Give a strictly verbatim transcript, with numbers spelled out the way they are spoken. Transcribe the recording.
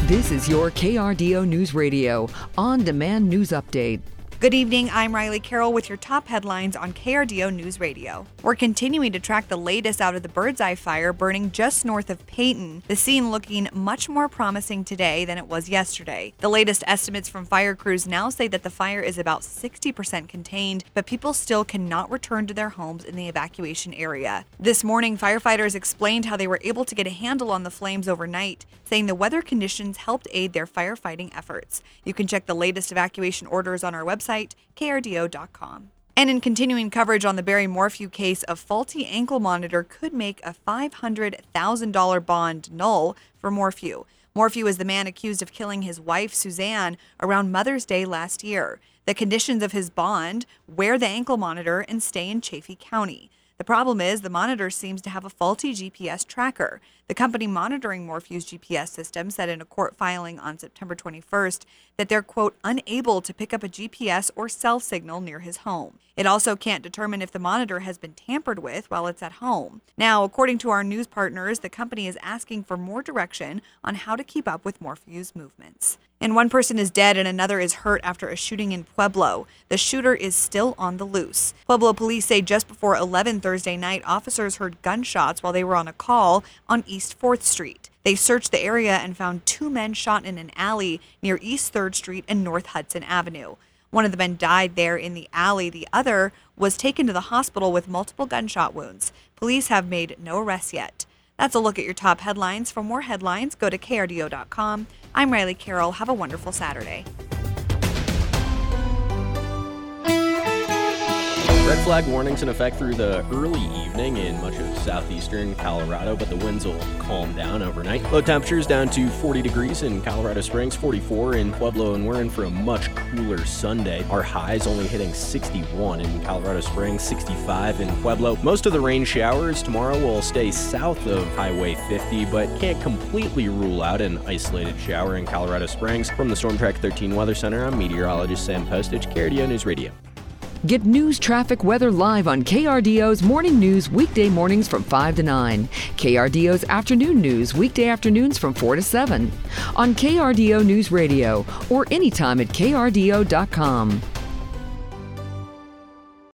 This is your K R D O News Radio on-demand news update. Good evening, I'm Riley Carroll with your top headlines on K R D O News Radio. We're continuing to track the latest out of the Birdseye Fire burning just north of Peyton, the scene looking much more promising today than it was yesterday. The latest estimates from fire crews now say that the fire is about sixty percent contained, but people still cannot return to their homes in the evacuation area. This morning, firefighters explained how they were able to get a handle on the flames overnight, saying the weather conditions helped aid their firefighting efforts. You can check the latest evacuation orders on our website, K R D O dot com. And in continuing coverage on the Barry Morphew case, a faulty ankle monitor could make a five hundred thousand dollars bond null for Morphew. Morphew is the man accused of killing his wife, Suzanne, around Mother's Day last year. The conditions of his bond: wear the ankle monitor and stay in Chaffee County. The problem is the monitor seems to have a faulty G P S tracker. The company monitoring Morphew's G P S system said in a court filing on September twenty-first that they're, quote, unable to pick up a G P S or cell signal near his home. It also can't determine if the monitor has been tampered with while it's at home. Now, according to our news partners, the company is asking for more direction on how to keep up with Morphew's movements. And one person is dead and another is hurt after a shooting in Pueblo. The shooter is still on the loose. Pueblo police say just before eleven Thursday night, officers heard gunshots while they were on a call on East fourth Street. They searched the area and found two men shot in an alley near East third Street and North Hudson Avenue. One of the men died there in the alley. The other was taken to the hospital with multiple gunshot wounds. Police have made no arrests yet. That's a look at your top headlines. For more headlines, go to K R D O dot com. I'm Riley Carroll. Have a wonderful Saturday. Red flag warnings in effect through the early evening in much of southeastern Colorado, but the winds will calm down overnight. Low temperatures down to forty degrees in Colorado Springs, forty-four in Pueblo, and we're in for a much cooler Sunday. Our highs only hitting sixty-one in Colorado Springs, sixty-five in Pueblo. Most of the rain showers tomorrow will stay south of Highway fifty, but can't completely rule out an isolated shower in Colorado Springs. From the Storm Track thirteen Weather Center, I'm meteorologist Sam Postage, K R D O News Radio. Get news, traffic, weather live on K R D O's Morning News weekday mornings from five to nine. K R D O's Afternoon News weekday afternoons from four to seven. On K R D O News Radio or anytime at K R D O dot com.